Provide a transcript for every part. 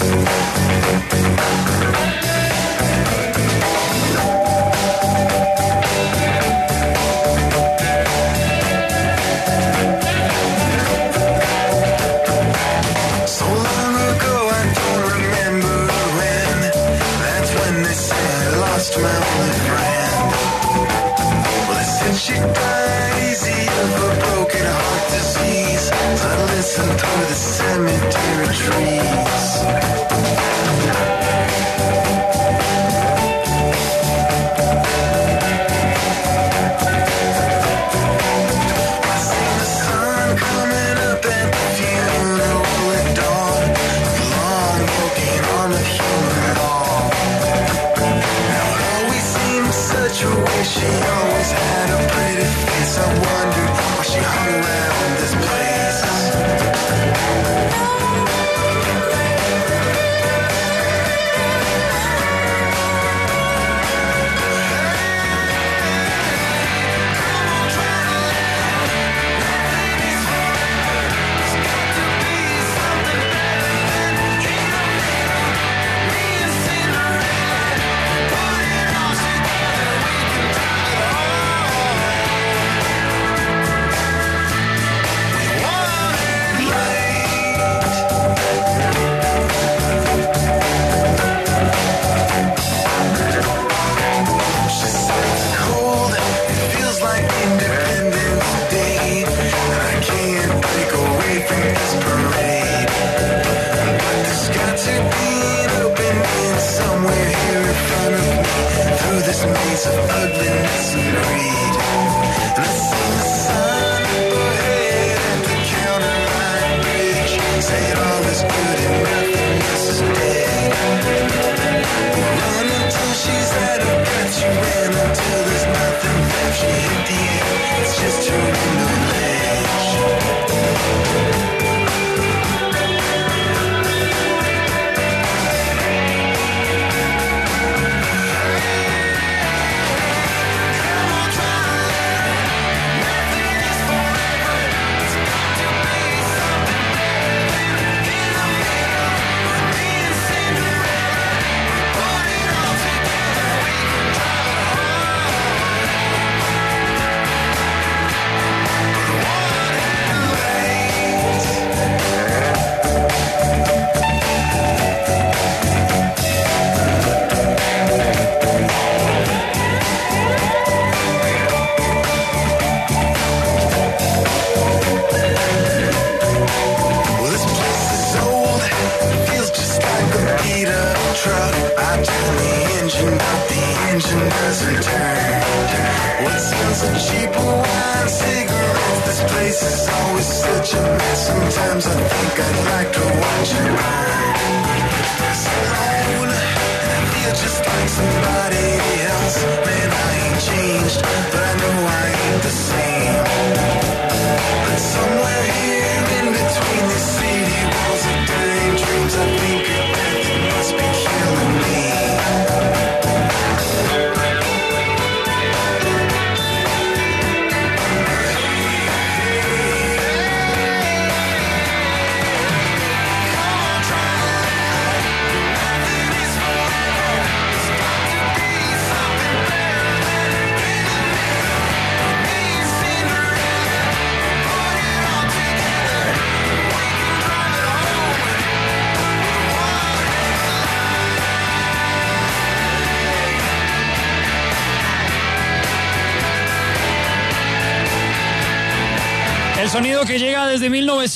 El sonido que llega desde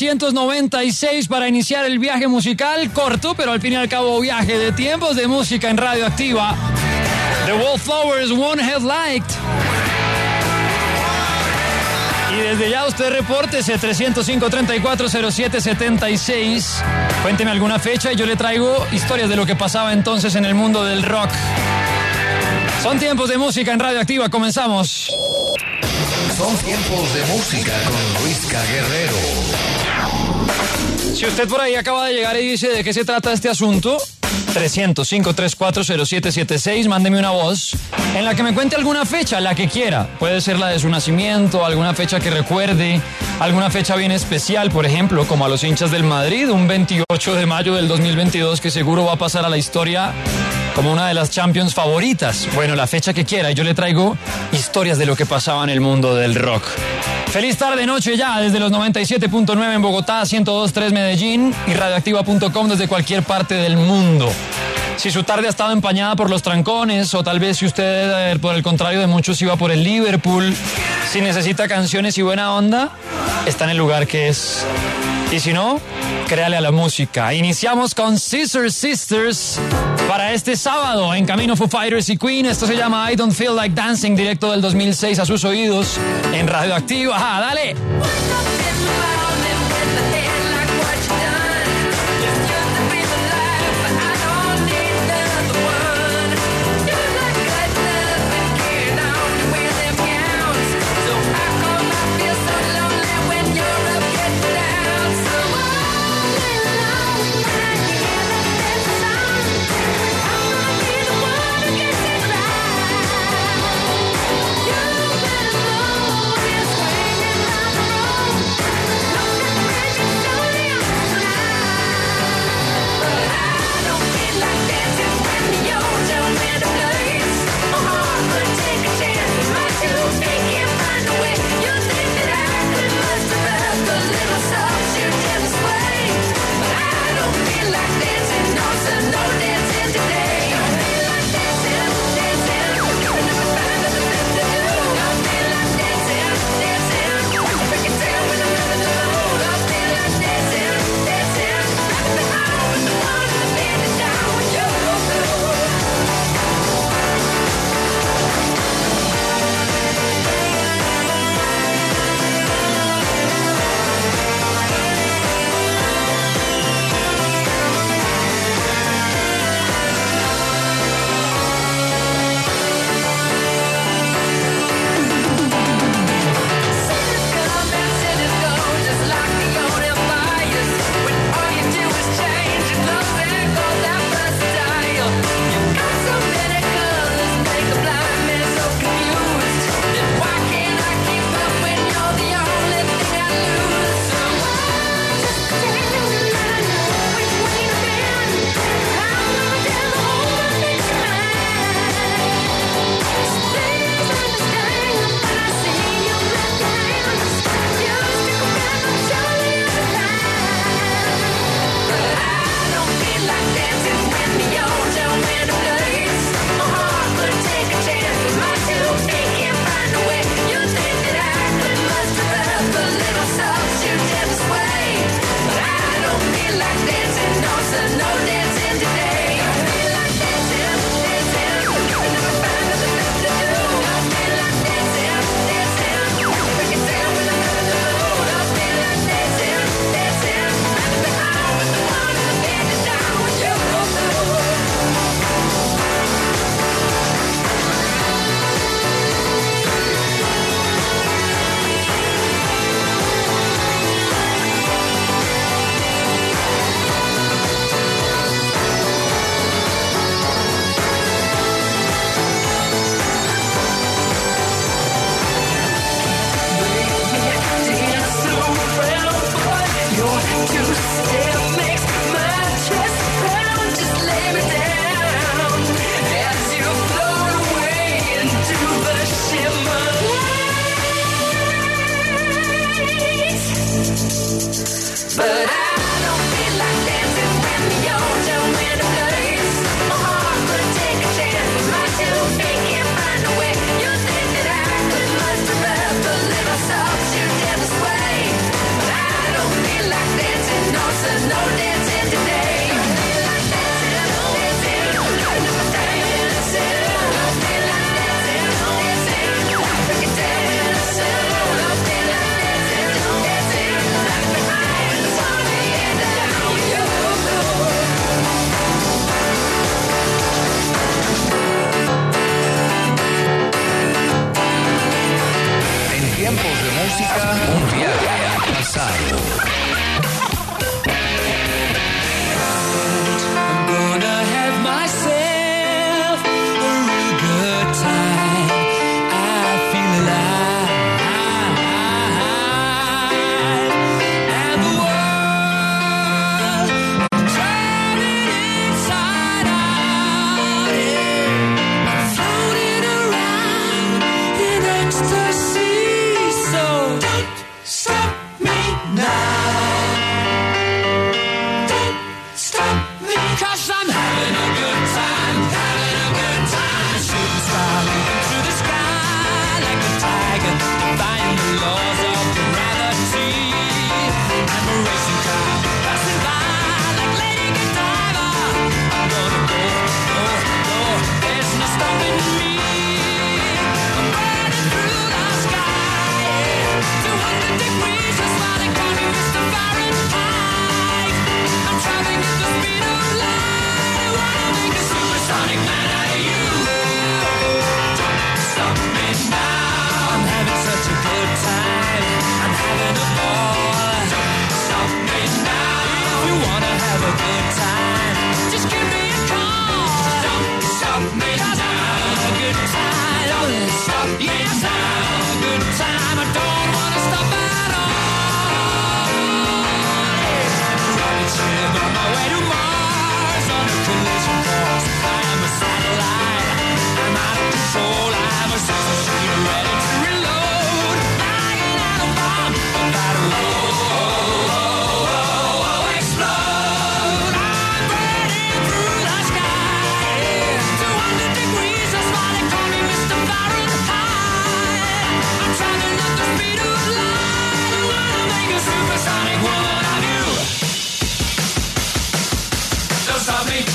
1996 para iniciar el viaje musical, corto, pero al fin y al cabo viaje de tiempos de música en Radioactiva. The Wallflowers, One Headlight. Y desde ya usted repórtese 305-3407-76. Cuénteme alguna fecha y yo le traigo historias de lo que pasaba entonces en el mundo del rock. Son tiempos de música en Radioactiva, comenzamos. Son tiempos de música con Luisca Guerrero. Si usted por ahí acaba de llegar y dice de qué se trata este asunto, 300-534-0776. Mándeme una voz en la que me cuente alguna fecha, la que quiera. Puede ser la de su nacimiento, alguna fecha que recuerde, alguna fecha bien especial, por ejemplo, como a los hinchas del Madrid, un 28 de mayo del 2022 que seguro va a pasar a la historia como una de las Champions favoritas. Bueno, la fecha que quiera, y yo le traigo historias de lo que pasaba en el mundo del rock. Feliz tarde, noche ya, desde los 97.9 en Bogotá, 102.3 Medellín y radioactiva.com desde cualquier parte del mundo. Si su tarde ha estado empañada por los trancones, o tal vez si usted, por el contrario de muchos, iba por el Liverpool, si necesita canciones y buena onda, está en el lugar que es. Y si no, créale a la música. Iniciamos con Scissor Sisters para este sábado en camino Foo Fighters y Queen. Esto se llama I Don't Feel Like Dancing, directo del 2006 a sus oídos en Radioactiva. ¡Ah, dale! Swinging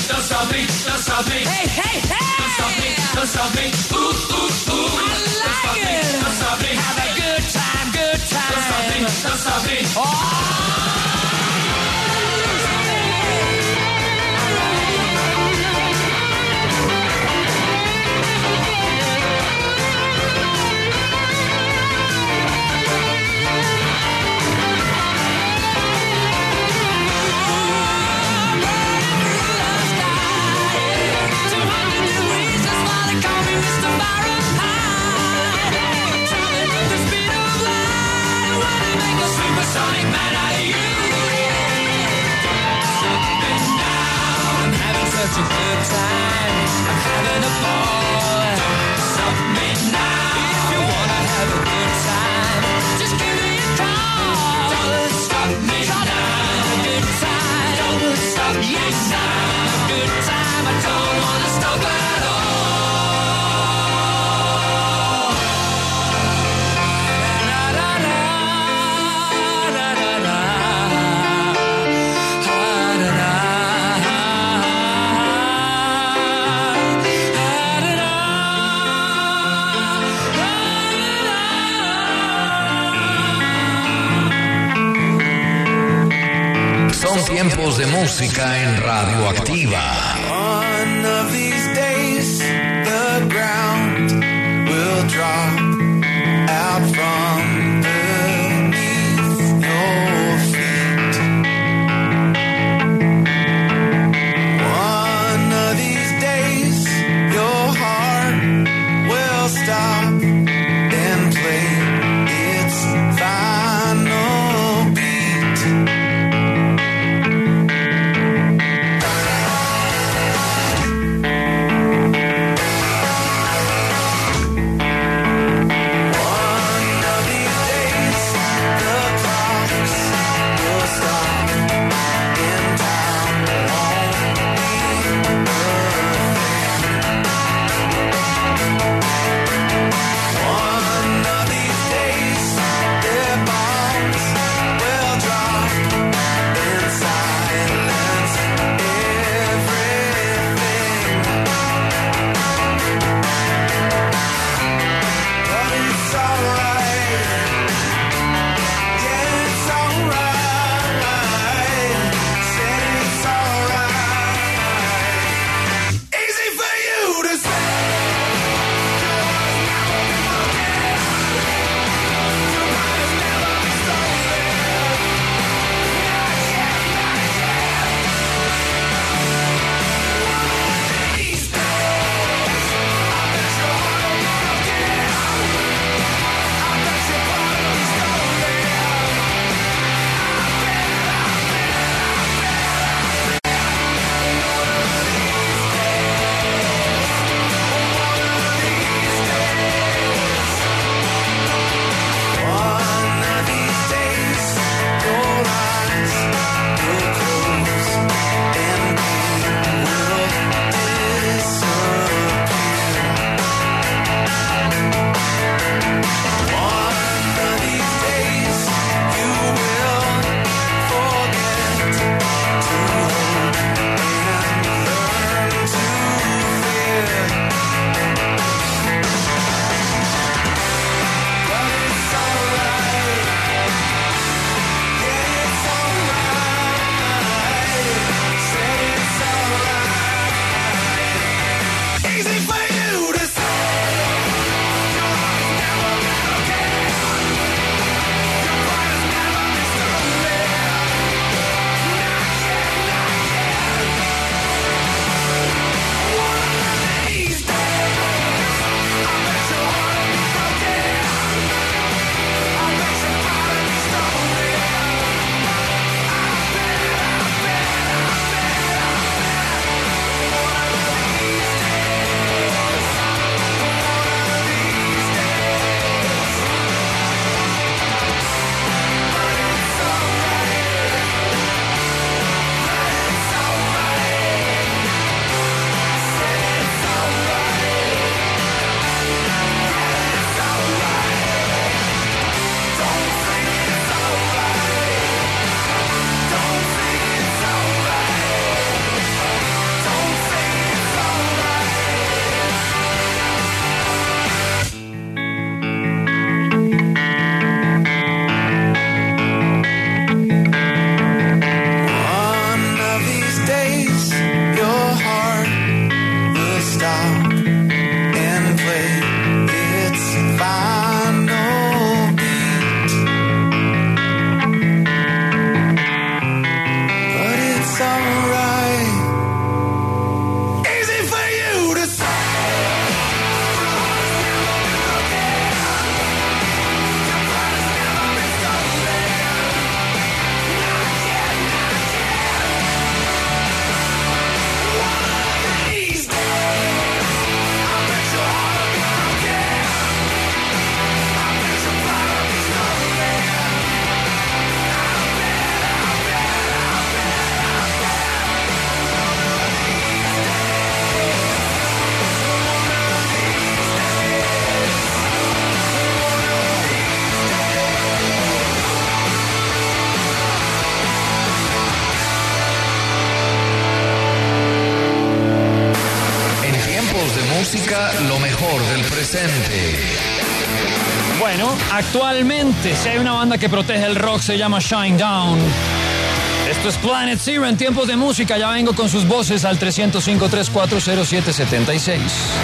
Hey, hey, hey! I like it! Have a good time, good time! Oh! Such a good time, I'm having a ball. Stop me now. If you wanna have a good time, just give me a call. Don't stop me now. A good time. Don't stop me now. A good time. I don't wanna stop at all. La la la la la la. La la la. Son tiempos de música en Radioactiva. One of these days, the ground will drop out from beneath your feet. One of these days, your heart will stop and play its final beat. One of presente. Bueno, actualmente, si hay una banda que protege el rock, se llama Shinedown. Esto es Planet Zero en tiempos de música. Ya vengo con sus voces al 305-340-0776.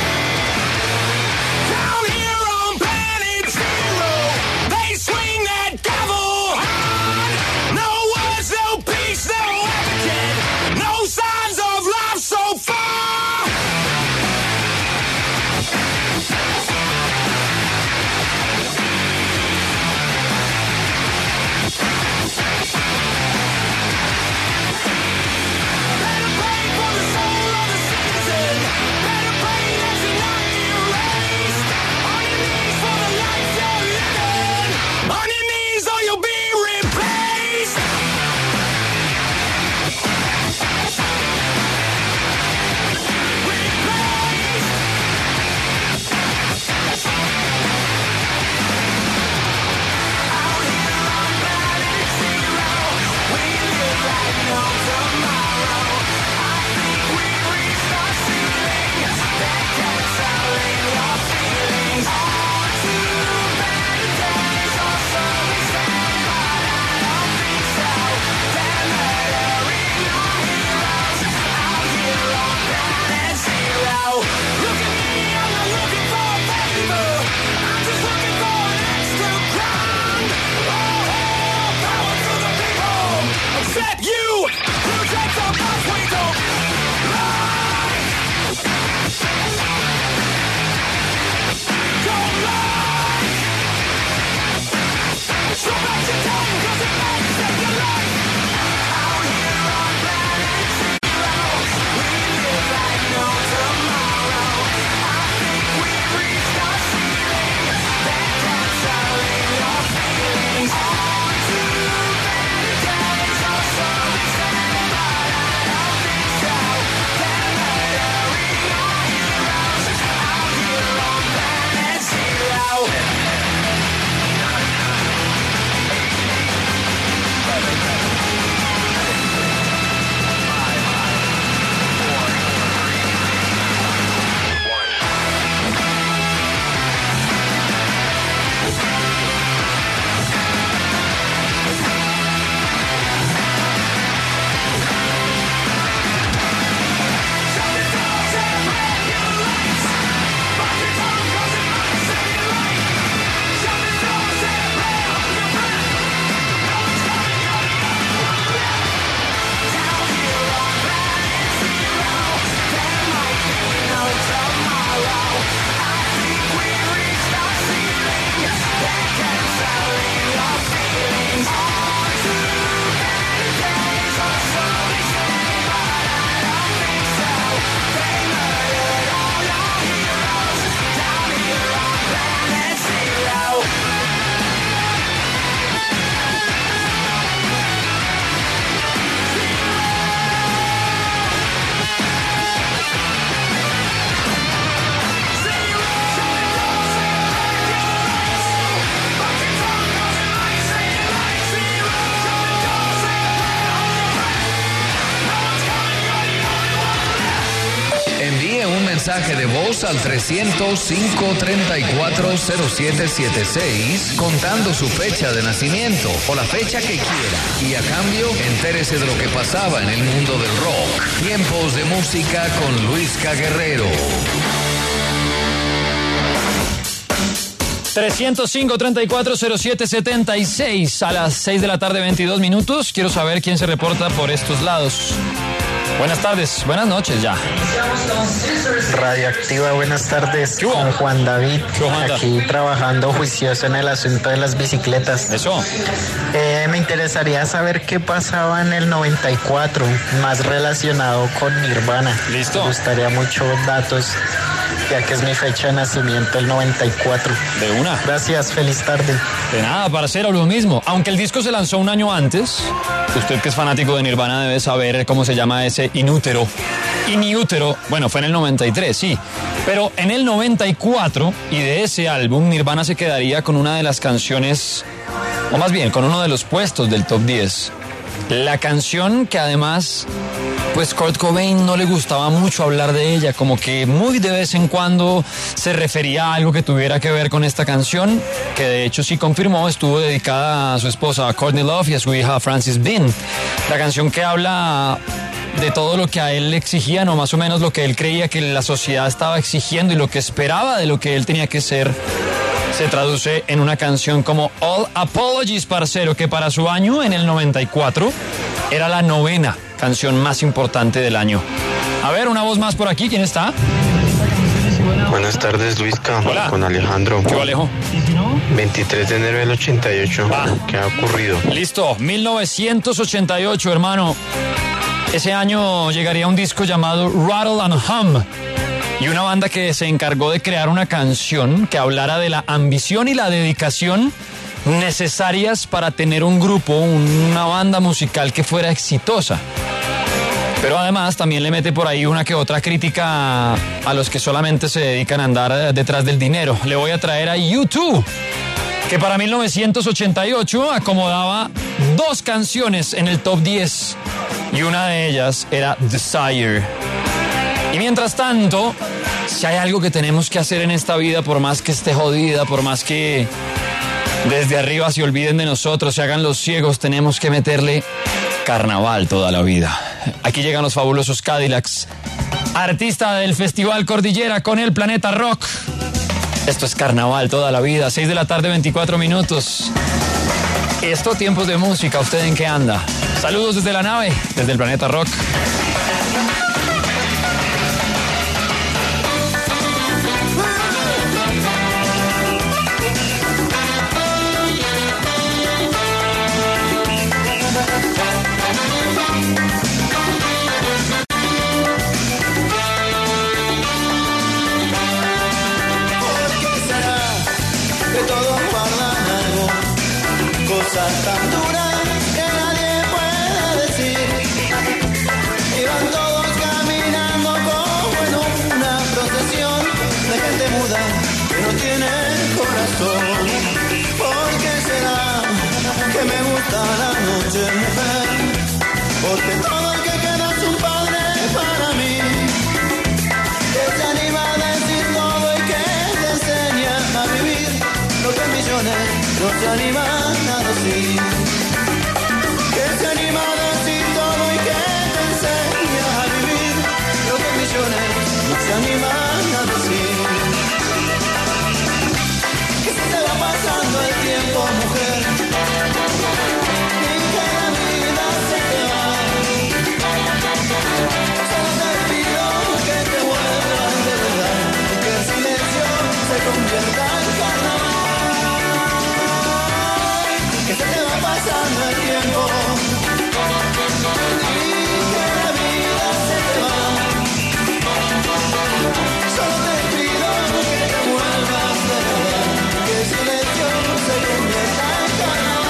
Mensaje de voz al 305-340776 contando su fecha de nacimiento o la fecha que quiera y a cambio entérese de lo que pasaba en el mundo del rock. Tiempos de música con Luisca Guerrero. 305-340776 a las 6 de la tarde, 22 minutos. Quiero saber quién se reporta por estos lados. Buenas tardes, buenas noches ya. Radioactiva, buenas tardes. Con Juan David, aquí trabajando juicioso en el asunto de las bicicletas. Eso. Me interesaría saber qué pasaba en el 94, más relacionado con Nirvana. Listo. Me gustaría mucho datos, ya que es mi fecha de nacimiento, el 94. De una. Gracias, feliz tarde. De nada, parcero, lo mismo. Aunque el disco se lanzó un año antes, usted que es fanático de Nirvana debe saber cómo se llama ese Inútero. Iniútero, bueno, fue en el 93, sí. Pero en el 94, y de ese álbum, Nirvana se quedaría con una de las canciones, o más bien, con uno de los puestos del top 10. La canción que además pues Kurt Cobain no le gustaba mucho hablar de ella, como que muy de vez en cuando se refería a algo que tuviera que ver con esta canción, que de hecho sí confirmó, estuvo dedicada a su esposa Courtney Love y a su hija Frances Bean. La canción que habla de todo lo que a él le exigían, o más o menos lo que él creía que la sociedad estaba exigiendo y lo que esperaba de lo que él tenía que ser, se traduce en una canción como All Apologies, parcero, que para su año, en el 94, era la 9ª canción más importante del año. A ver, una voz más por aquí, ¿quién está? Buenas tardes, Luisca. Hola. Con Alejandro. ¿Qué Alejo? 23 de enero del 88. ¿Qué ha ocurrido? Listo, 1988, hermano. Ese año llegaría un disco llamado Rattle and Hum, y una banda que se encargó de crear una canción que hablara de la ambición y la dedicación necesarias para tener un grupo, una banda musical que fuera exitosa. Pero además también le mete por ahí una que otra crítica a los que solamente se dedican a andar detrás del dinero. Le voy a traer a U2, que para 1988 acomodaba 2 canciones en el top 10, y una de ellas era Desire. Y mientras tanto, si hay algo que tenemos que hacer en esta vida, por más que esté jodida, por más que desde arriba se olviden de nosotros, se hagan los ciegos, tenemos que meterle carnaval toda la vida. Aquí llegan los fabulosos Cadillacs, artista del Festival Cordillera con el Planeta Rock. Esto es carnaval toda la vida, 6 de la tarde, 24 minutos. Esto, tiempos de música, ¿usted en qué anda? Saludos desde la nave, desde el Planeta Rock. Cosas tan duras que nadie puede decir. Y van todos caminando como en una procesión de gente muda que no tiene corazón. ¿Por qué será que me gusta la noche, mujer? Porque todo el que queda es un padre para mí, que se anima a decir todo y que te enseña a vivir lo que millones no se animan a decir. Que se anima a decir todo y que te enseña a vivir lo que millones no se animan a decir. Que se te va pasando el tiempo, mujer, y que la vida se te va. Solo te pido que te vuelvas de verdad y que el silencio se convierta en carnaval. Que se te va pasando el tiempo y que la vida se te va. Solo te pido que te vuelvas de verdad, que el silencio se convierta en carnaval.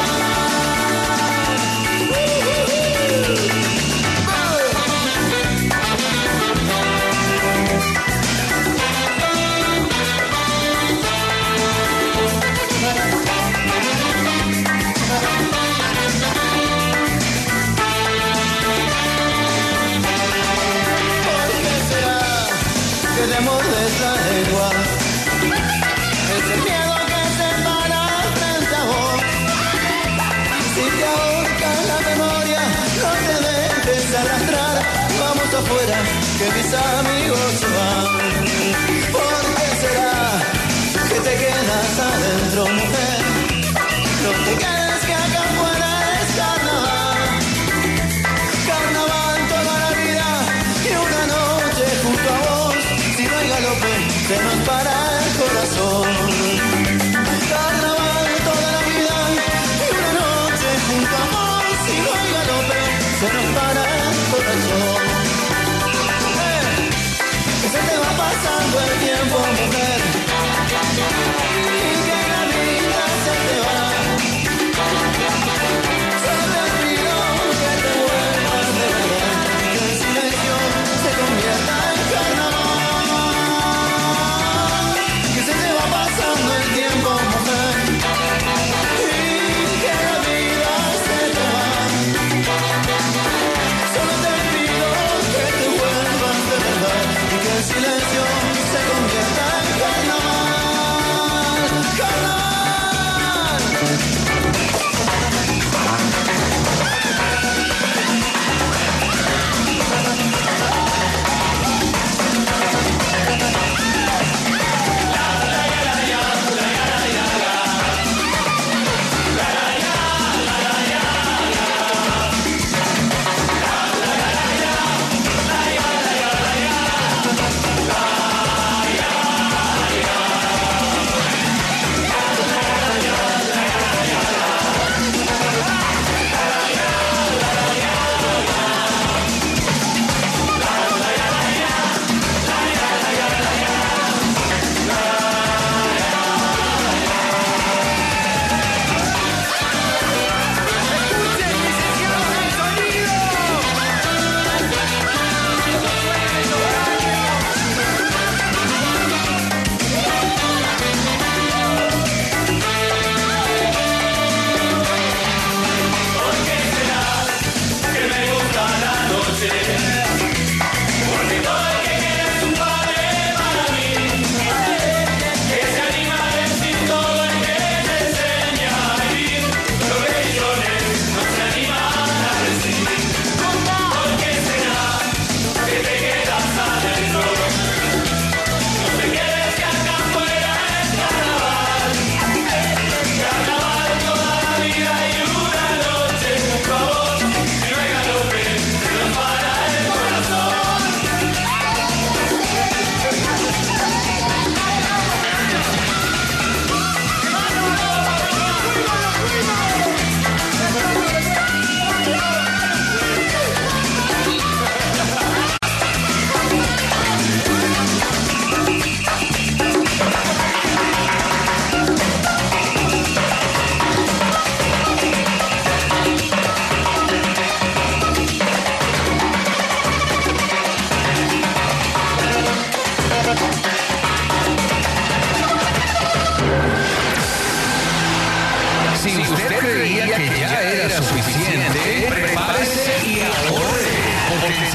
Que te mordes la lengua, ese miedo que se para frente a vos. Si te ahorca la memoria, no te dejes arrastrar. Vamos afuera, que mis amigos se van. ¿Por qué será que te quedas adentro, mujer? No te quedes, que acá afuera es carnaval. Carnaval toda la vida y una noche junto a vos. Si no hay galope, se nos para el corazón. Carnaval toda la vida y una noche junto a vos. Si no hay galope, se nos para el corazón. Que se te va pasando el tiempo, mujer, y que la vida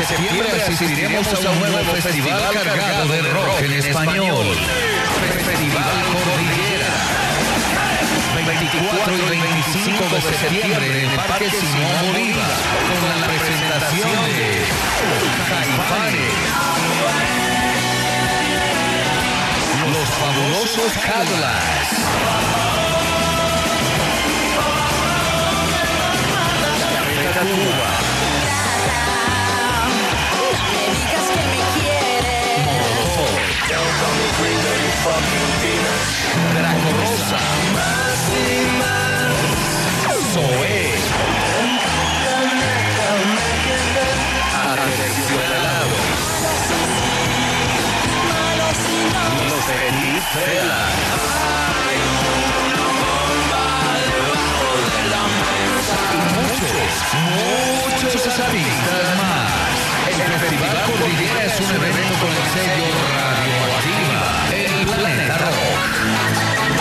septiembre asistiremos a un nuevo festival cargado de rock en español. Festival Cordillera. 24 y 25 de septiembre en el Parque Simón Bolívar, con la presentación de Caifanes, Los Fabulosos Cadillacs, Café Tacuba, Draco Rosa, Zoé, Aterciopelado, Los Petit Felas, y muchos artistas más. El Festival Cordillera es un evento con el sello Radioactiva, el Planeta Rock.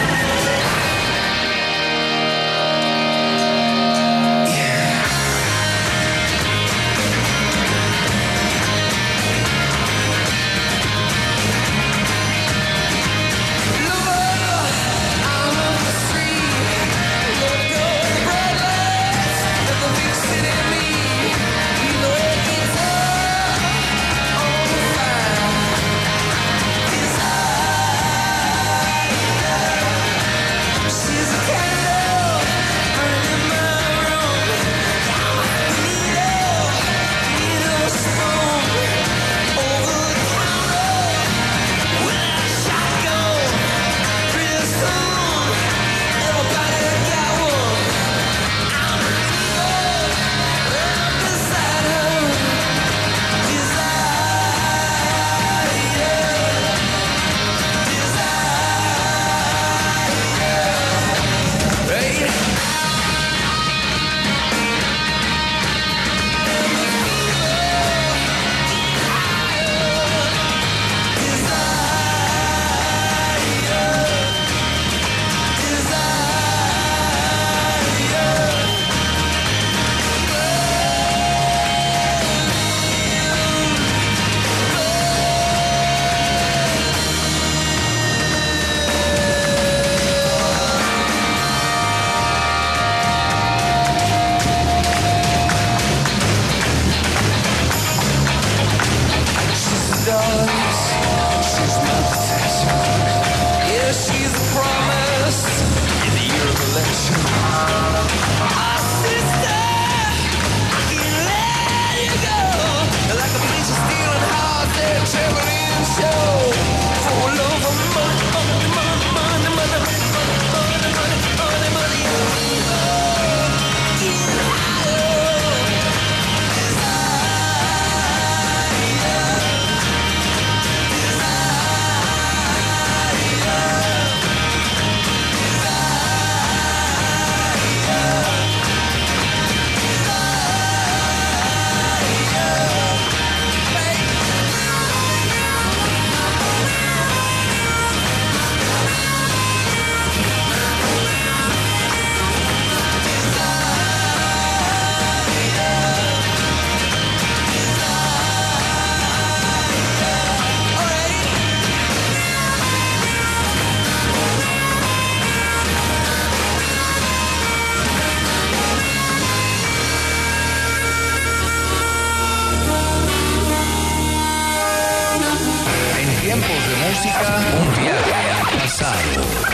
Un viaje al pasado.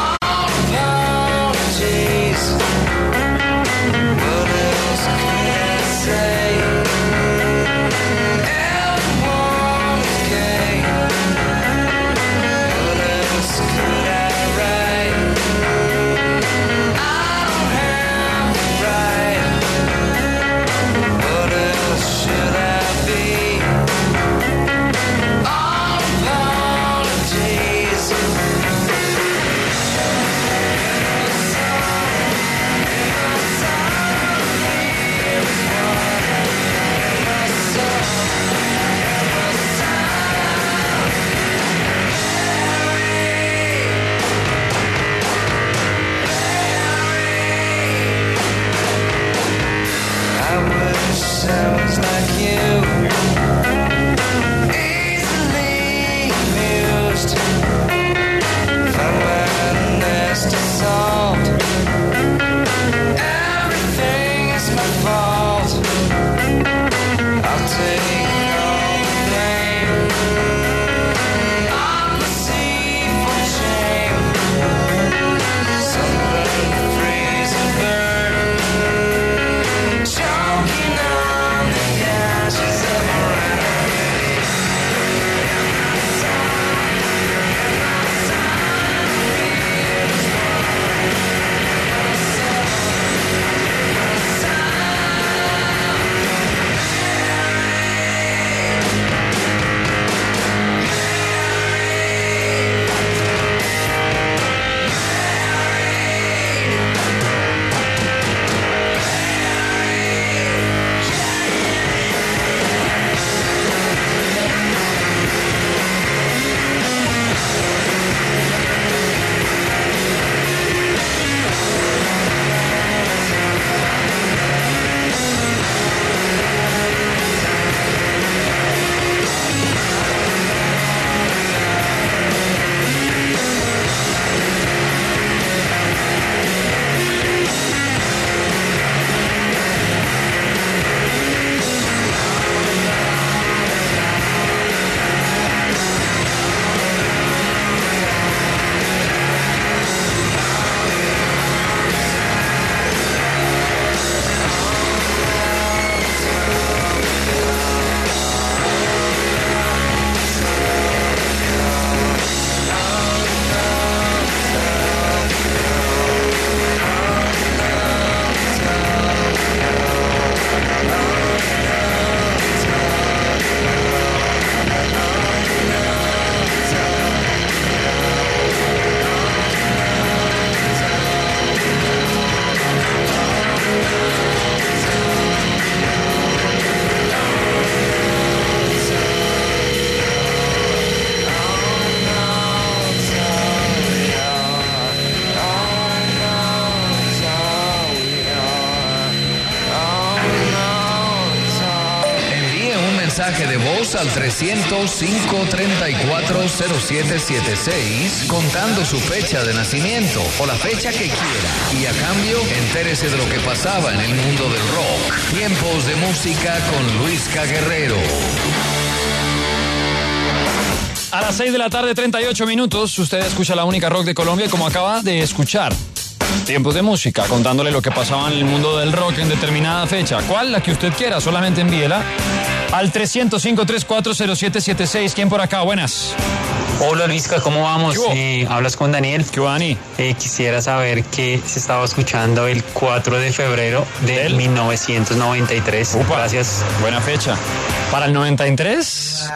What else can mensaje de voz al 300-534-0776 contando su fecha de nacimiento o la fecha que quiera. Y a cambio, entérese de lo que pasaba en el mundo del rock. Tiempos de música con Luisca Guerrero. A las 6 de la tarde, 38 minutos, usted escucha la única rock de Colombia, como acaba de escuchar. Tiempos de música, contándole lo que pasaba en el mundo del rock en determinada fecha. ¿Cuál? La que usted quiera, solamente envíela al 300-534-0776. ¿Quién por acá? Buenas. Hola Luisca, ¿cómo vamos? Hablas con Daniel. ¿Qué hubo, Dani? Quisiera saber que se estaba escuchando el 4 de febrero de 1993. Gracias. Buena fecha. Para el 93...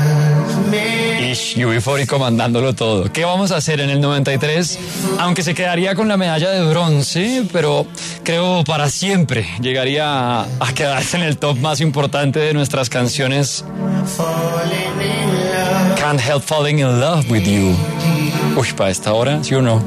UB40 comandándolo todo. ¿Qué vamos a hacer en el 93? Aunque se quedaría con la medalla de bronce, pero creo para siempre llegaría a quedarse en el top más importante de nuestras canciones. Can't Help Falling in Love with You. Uy, para esta hora, ¿sí o no?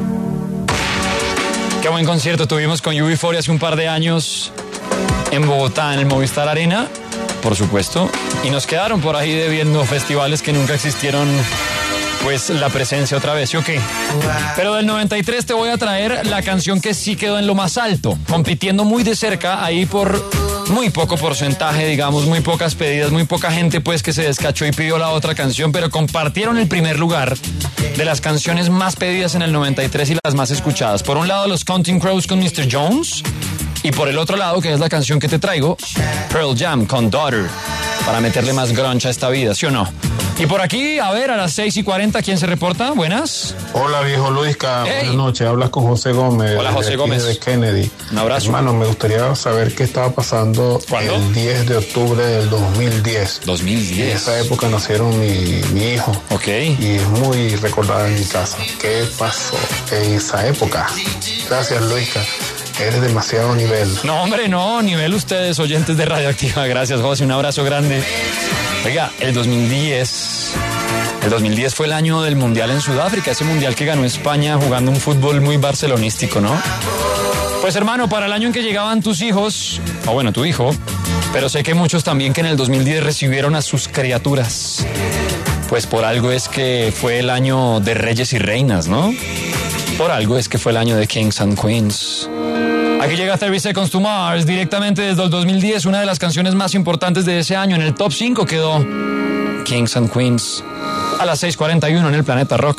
Qué buen concierto tuvimos con UB40 hace un par de años en Bogotá, en el Movistar Arena, por supuesto, y nos quedaron por ahí debiendo festivales que nunca existieron, pues la presencia otra vez, ¿sí o qué? Pero del 93 te voy a traer la canción que sí quedó en lo más alto, compitiendo muy de cerca ahí por muy poco porcentaje, digamos, muy pocas pedidas, muy poca gente pues que se descachó y pidió la otra canción, pero compartieron el primer lugar de las canciones más pedidas en el 93 y las más escuchadas. Por un lado, los Counting Crows con Mr. Jones, y por el otro lado, que es la canción que te traigo, Pearl Jam con Daughter, para meterle más grunge a esta vida, ¿sí o no? Y por aquí, a ver, a las 6:40, ¿quién se reporta? Buenas. Hola, viejo Luisca. Hey. Buenas noches. Hablas con José Gómez. Hola, José Gómez. De Kennedy. Un abrazo. Hermano, me gustaría saber qué estaba pasando. ¿Cuándo? El 10 de octubre del 2010. 2010. En esa época nacieron mi hijo. Ok. Y es muy recordada en mi casa. ¿Qué pasó en esa época? Gracias, Luisca. Eres demasiado nivel. No, hombre, no, nivel ustedes, oyentes de Radioactiva. Gracias, José, un abrazo grande. Oiga, el 2010 fue el año del Mundial en Sudáfrica, ese Mundial que ganó España jugando un fútbol muy barcelonístico, ¿no? Pues hermano, para el año en que llegaban tus hijos, o bueno, tu hijo, pero sé que muchos también que en el 2010 recibieron a sus criaturas. Pues por algo es que fue el año de reyes y reinas, ¿no? Por algo es que fue el año de Kings and Queens. Aquí llega 30 Seconds to Mars, directamente desde el 2010, una de las canciones más importantes de ese año. En el top 5 quedó Kings and Queens. A las 6:41 en el Planeta Rock.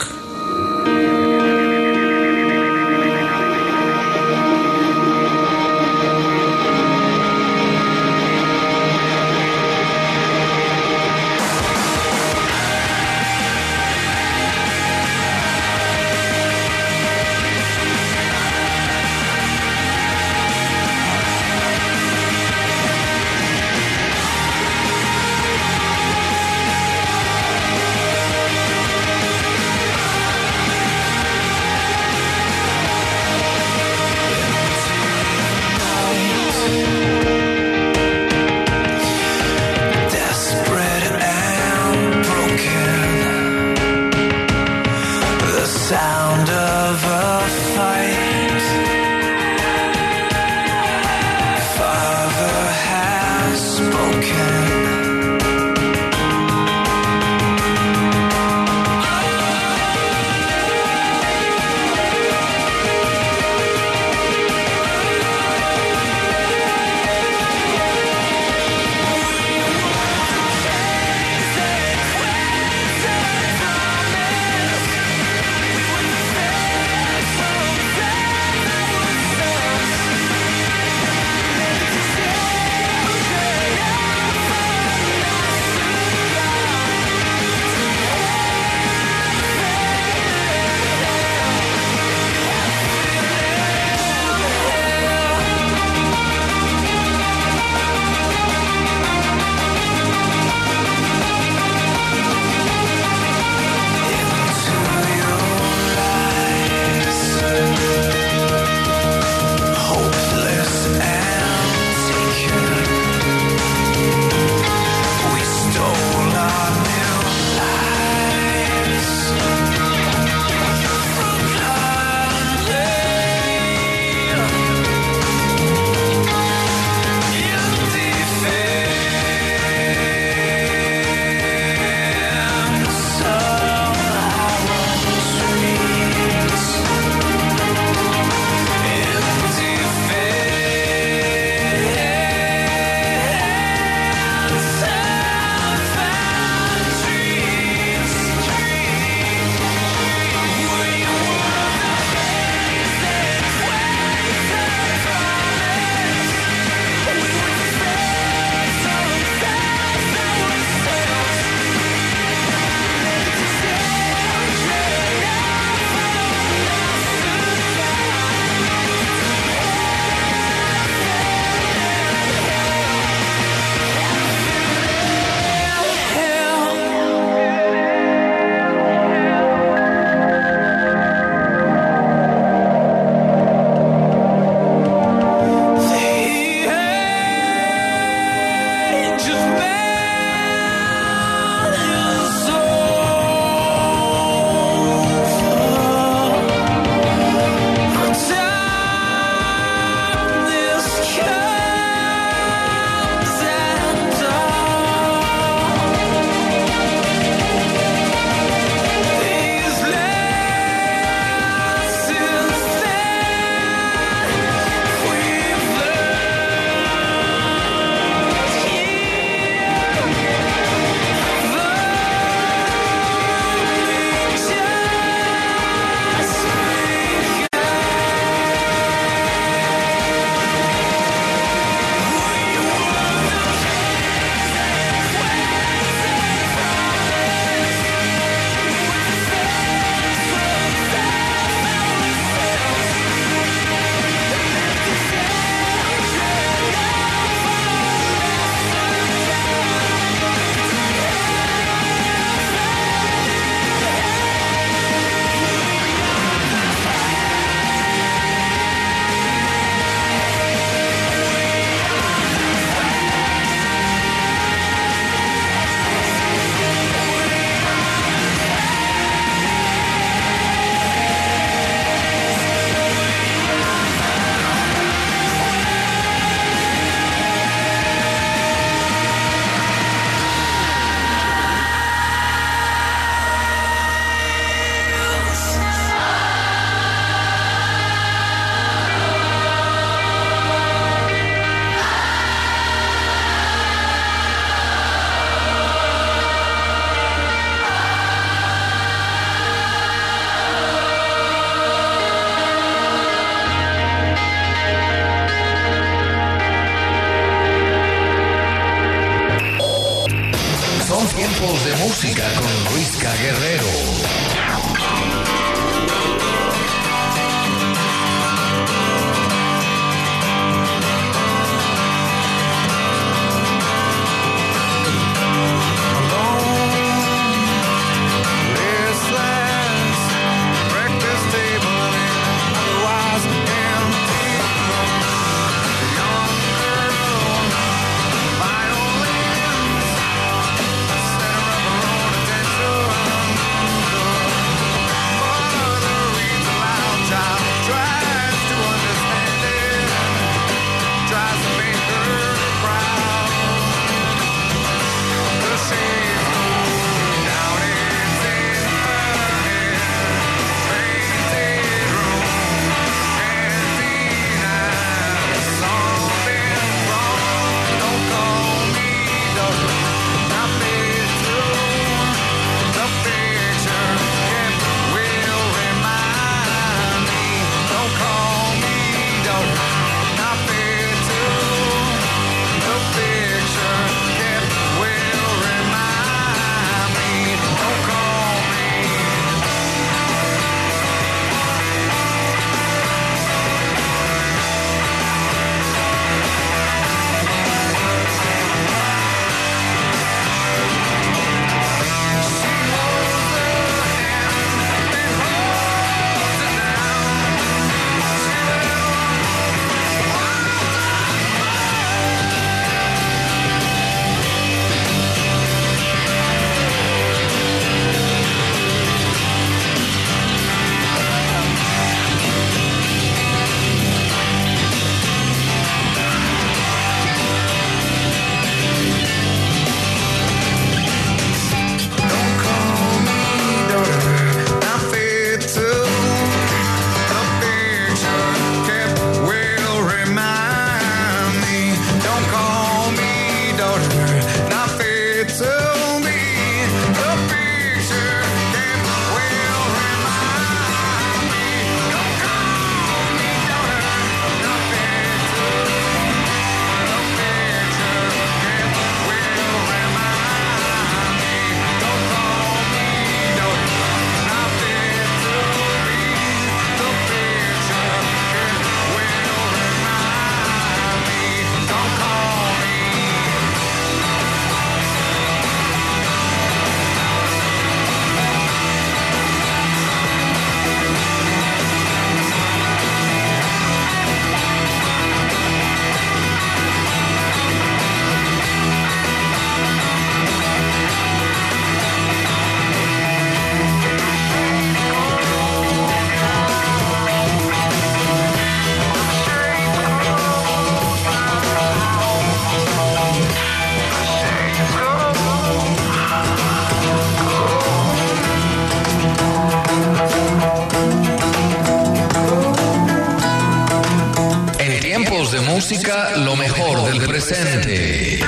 de música, lo mejor del presente.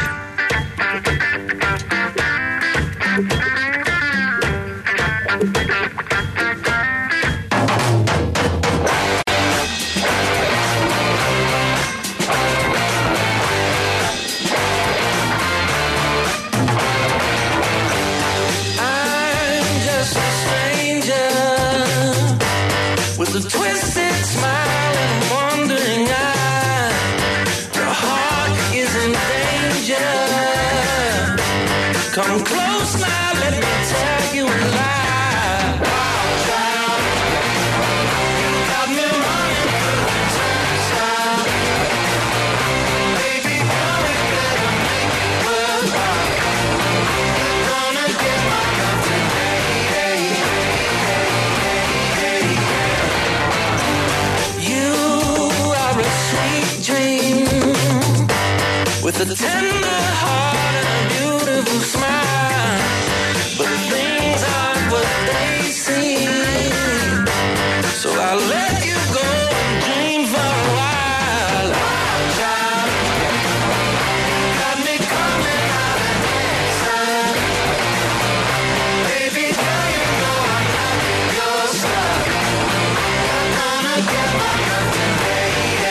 With a twisted smile and wandering eye, your heart is in danger. Come close now, let me tell you a lie. Wild child, you got me running through the turnstile. Baby, girl, we better make it worthwhile. You're gonna get my love today. With a tender heart and a beautiful smile, but things aren't what they seem. So I'll let you go and dream for a while. Wild child, got me coming out of inside. Baby girl, you know I'm not your style. You're gonna get my love today.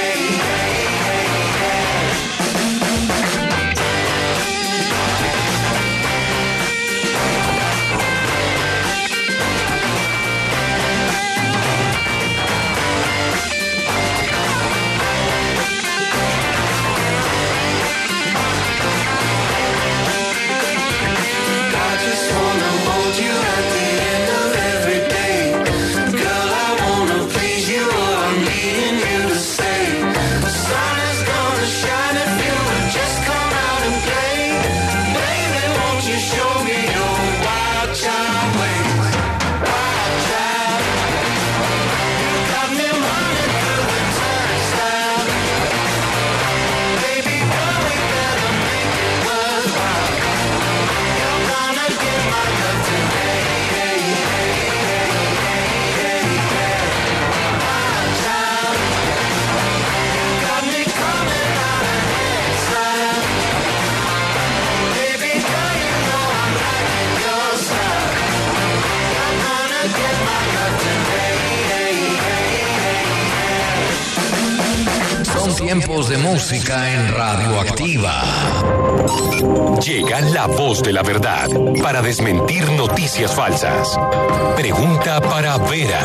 Tiempos de música en Radioactiva. Llega la voz de la verdad para desmentir noticias falsas. Pregunta para Vera.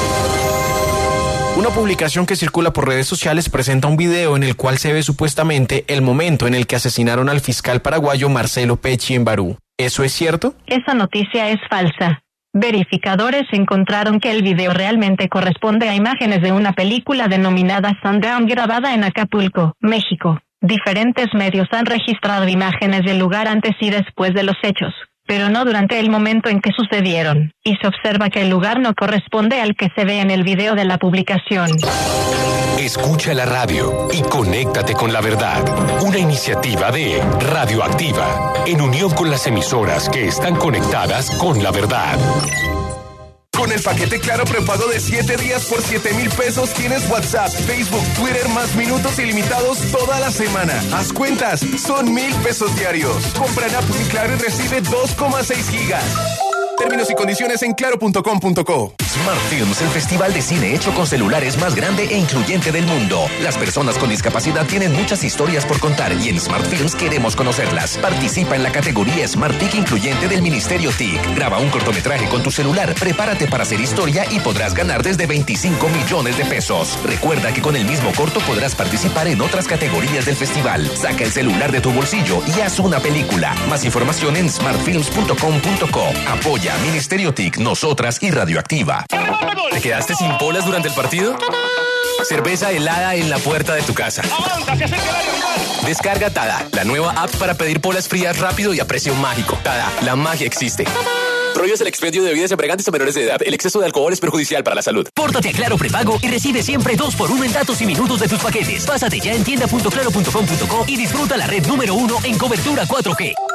Una publicación que circula por redes sociales presenta un video en el cual se ve supuestamente el momento en el que asesinaron al fiscal paraguayo Marcelo Pecci en Barú. ¿Eso es cierto? Esa noticia es falsa. Verificadores encontraron que el video realmente corresponde a imágenes de una película denominada Sundown grabada en Acapulco, México. Diferentes medios han registrado imágenes del lugar antes y después de los hechos, pero no durante el momento en que sucedieron, y se observa que el lugar no corresponde al que se ve en el video de la publicación. Escucha la radio y conéctate con la verdad. Una iniciativa de Radioactiva, en unión con las emisoras que están conectadas con la verdad. Con el paquete Claro prepago de 7 días por 7,000 pesos tienes WhatsApp, Facebook, Twitter más minutos ilimitados toda la semana. Haz cuentas, son 1,000 pesos diarios. Compra en App Mi Claro y recibe 2,6 gigas. Términos y condiciones en claro.com.co. Smart Films, el festival de cine hecho con celulares más grande e incluyente del mundo. Las personas con discapacidad tienen muchas historias por contar y en Smart Films queremos conocerlas. Participa en la categoría Smart TIC incluyente del Ministerio TIC. Graba un cortometraje con tu celular, prepárate para hacer historia y podrás ganar desde 25 millones de pesos. Recuerda que con el mismo corto podrás participar en otras categorías del festival. Saca el celular de tu bolsillo y haz una película. Más información en smartfilms.com.co. Apoya Ministerio TIC, nosotras y Radioactiva. ¿Te quedaste sin polas durante el partido? Cerveza helada en la puerta de tu casa. Descarga Tada, la nueva app para pedir polas frías rápido y a precio mágico. Tada, la magia existe. Prohíbes el expendio de bebidas embriagantes a menores de edad. El exceso de alcohol es perjudicial para la salud. Pórtate a Claro Prepago y recibe siempre 2x1 en datos y minutos de tus paquetes. Pásate ya en tienda.claro.com.co y disfruta la red número 1 en cobertura 4G.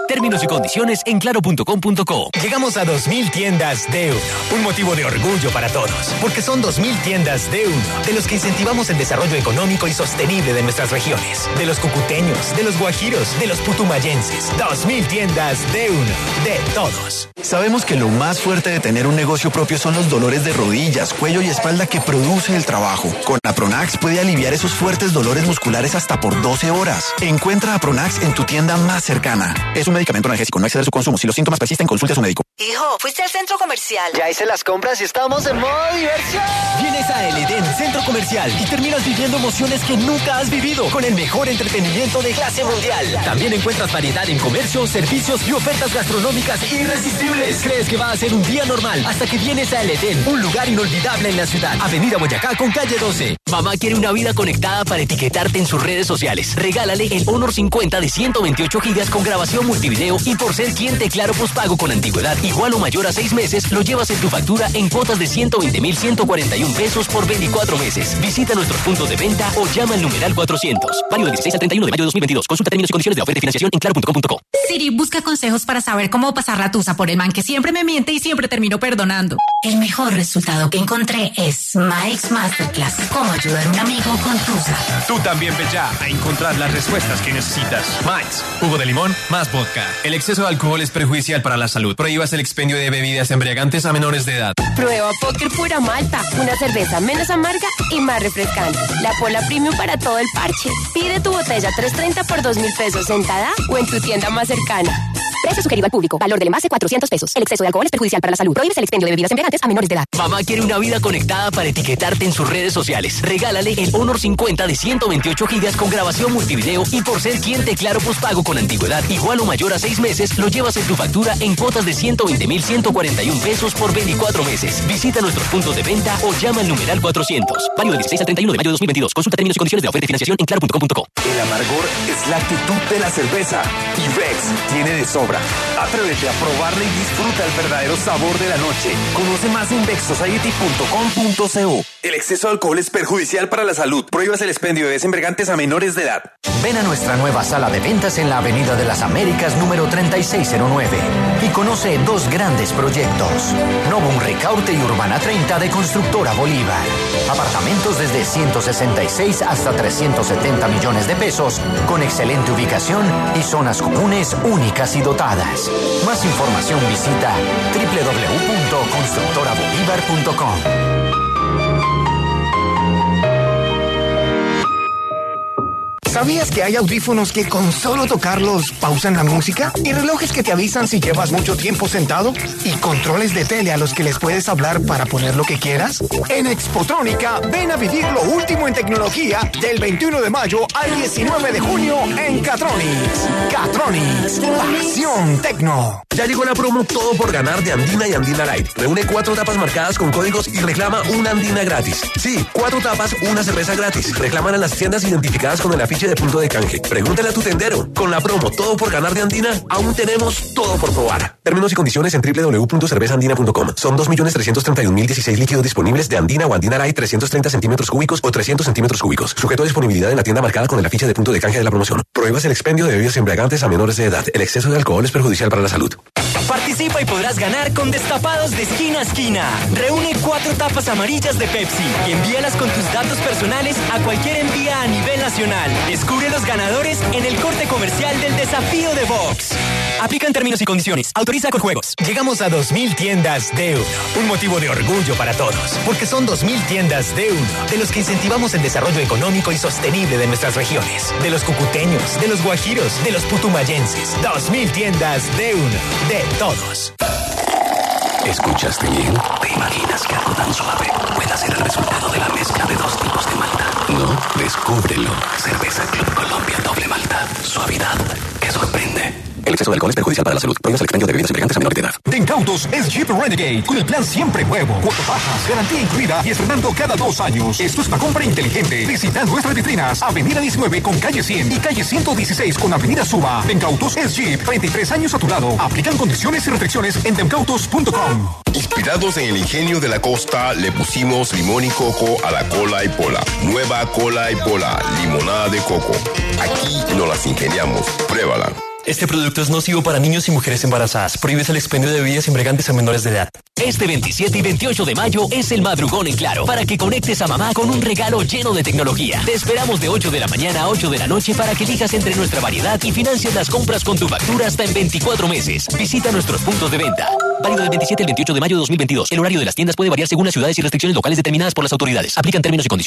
Términos y condiciones en claro.com.co. Llegamos a 2000 tiendas de uno. Un motivo de orgullo para todos. Porque son 2000 tiendas de uno. De los que incentivamos el desarrollo económico y sostenible de nuestras regiones. De los cucuteños, de los guajiros, de los putumayenses. 2000 tiendas de uno. De todos. Sabemos que lo más fuerte de tener un negocio propio son los dolores de rodillas, cuello y espalda que produce el trabajo. Con Apronax puede aliviar esos fuertes dolores musculares hasta por 12 horas. Encuentra Apronax en tu tienda más cercana. Es un medicamento analgésico, no exceder su consumo. Si los síntomas persisten, consulte a su médico. Hijo, ¿fuiste al centro comercial? Ya hice las compras y estamos en modo diversión. Vienes a El Edén Centro Comercial y terminas viviendo emociones que nunca has vivido con el mejor entretenimiento de clase mundial. También encuentras variedad en comercio, servicios y ofertas gastronómicas irresistibles. Crees que va a ser un día normal hasta que vienes a El Edén, un lugar inolvidable en la ciudad. Avenida Boyacá con calle 12. Mamá quiere una vida conectada para etiquetarte en sus redes sociales. Regálale el Honor 50 de 128 gigas con grabación multivideo y por ser cliente Claro Postpago con antigüedad igual o mayor a 6 meses, lo llevas en tu factura en cuotas de 120,141 pesos por 24 meses. Visita nuestros puntos de venta o llama al numeral 400. Válido del 16 al 31 de mayo de 2022. Consulta términos y condiciones de la oferta de financiación en claro.com.co. Siri busca consejos para saber cómo pasar la tusa por el man que siempre me miente y siempre termino perdonando. El mejor resultado que encontré es Mike's Masterclass. Cómo ayudar a un amigo con tusa. Tú también ve ya a encontrar las respuestas que necesitas. Mike's, jugo de limón más vodka. El exceso de alcohol es perjudicial para la salud. Prohíbas el expendio de bebidas embriagantes a menores de edad. Prueba Póker Pura Malta, una cerveza menos amarga y más refrescante. La Pola Premium para todo el parche. Pide tu botella 330 por 2,000 pesos en Tada o en tu tienda más cercana. Precio sugerido al público. Valor del envase 400 pesos. El exceso de alcohol es perjudicial para la salud. Prohíbes el expendio de bebidas embriagantes a menores de edad. Mamá quiere una vida conectada para etiquetarte en sus redes sociales. Regálale el Honor 50 de 128 gigas con grabación multivideo y por ser cliente Claro Postpago con antigüedad igual o mayor a 6 meses, lo llevas en tu factura en cuotas de 120,141 pesos por 24 meses. Visita nuestros puntos de venta o llama al numeral 400. Válido del 16 al 31 de mayo de 2022. Consulta términos y condiciones de la oferta de financiación en claro.com.co. El amargor es la actitud de la cerveza y Rex tiene de sobra. Atrévete a probarla y disfruta el verdadero sabor de la noche. Conoce más en vexsociety.com.co. El exceso de alcohol es perjudicial para la salud. Prohíbas el expendio de bebidas embriagantes a menores de edad. Ven a nuestra nueva sala de ventas en la Avenida de las Américas número 3609 y conoce 2 grandes proyectos. Novum Ricaurte y Urbana 30 de Constructora Bolívar. Apartamentos desde 166 hasta 370 millones de pesos con excelente ubicación y zonas comunes únicas y dotadas. Más información visita www.constructorabolívar.com. ¿Sabías que hay audífonos que con solo tocarlos pausan la música? ¿Y relojes que te avisan si llevas mucho tiempo sentado? ¿Y controles de tele a los que les puedes hablar para poner lo que quieras? En Expotrónica, ven a vivir lo último en tecnología del 21 de mayo al 19 de junio en Catronics. Catronics, pasión tecno. Ya llegó la promo Todo por Ganar de Andina y Andina Light. Reúne 4 tapas marcadas con códigos y reclama una Andina gratis. Sí, 4 tapas, una cerveza gratis. Reclaman en las tiendas identificadas con el afiche de punto de canje. Pregúntale a tu tendero. Con la promo Todo por Ganar de Andina, aún tenemos todo por probar. Términos y condiciones en www.cervezaandina.com. Son 2.331.016 líquidos disponibles de Andina o Andina Light 330 centímetros cúbicos o 300 centímetros cúbicos. Sujeto a disponibilidad en la tienda marcada con el afiche de punto de canje de la promoción. Prohíbas el expendio de bebidas embriagantes a menores de edad. El exceso de alcohol es perjudicial para la salud. Participa y podrás ganar con destapados de esquina a esquina. Reúne 4 tapas amarillas de Pepsi y envíalas con tus datos personales a cualquier envía a nivel nacional. Descubre los ganadores en el corte comercial del desafío de Vox. Aplican términos y condiciones. Autoriza con juegos. Llegamos a 2000 tiendas de uno. Un motivo de orgullo para todos. Porque son 2000 tiendas de uno. De los que incentivamos el desarrollo económico y sostenible de nuestras regiones. De los cucuteños, de los guajiros, de los putumayenses. 2000 tiendas de uno. De todos. ¿Escuchaste bien? ¿Te imaginas que algo tan suave pueda ser el resultado de la mezcla de 2 tipos de malta? No, descúbrelo. Cerveza Club Colombia Doble Malta. Suavidad que sorprende. El exceso de alcohol es perjudicial para la salud. Prohíbas el expendio de bebidas embriagantes a menores de edad. En Cautos es Jeep Renegade con el plan siempre nuevo. Cuotas bajas, garantía incluida y estrenando cada 2 años. Esto es una compra inteligente. Visita nuestras vitrinas. Avenida 19 con calle 100 y calle 116 con Avenida Suba. En Cautos es Jeep. 33 años a tu lado. Aplican condiciones y restricciones en demcautos.com. Inspirados en el ingenio de la costa, le pusimos limón y coco a la cola y pola. Nueva cola y pola. Limonada de coco. Aquí nos las ingeniamos. Pruébala. Este producto es nocivo para niños y mujeres embarazadas. Prohíbes el expendio de bebidas embriagantes a menores de edad. Este 27 y 28 de mayo es el madrugón en Claro, para que conectes a mamá con un regalo lleno de tecnología. Te esperamos de 8 de la mañana a 8 de la noche para que elijas entre nuestra variedad y financies las compras con tu factura hasta en 24 meses. Visita nuestros puntos de venta. Válido del 27 al 28 de mayo de 2022. El horario de las tiendas puede variar según las ciudades y restricciones locales determinadas por las autoridades. Aplican términos y condiciones.